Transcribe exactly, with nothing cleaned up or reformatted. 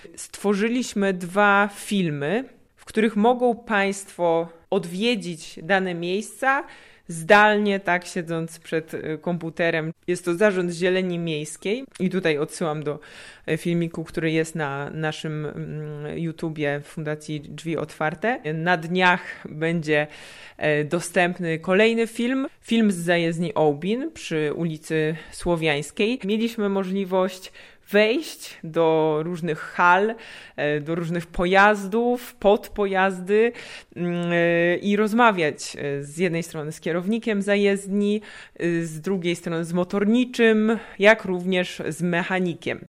stworzyliśmy dwa filmy, w których mogą Państwo odwiedzić dane miejsca zdalnie, tak siedząc przed komputerem. Jest to Zarząd Zieleni Miejskiej i tutaj odsyłam do filmiku, który jest na naszym YouTubie Fundacji Drzwi Otwarte. Na dniach będzie dostępny kolejny film, film z zajezdni Ołbin przy ulicy Słowiańskiej. Mieliśmy możliwość wejść do różnych hal, do różnych pojazdów, podpojazdy i rozmawiać z jednej strony z kierownikiem zajezdni, z drugiej strony z motorniczym, jak również z mechanikiem.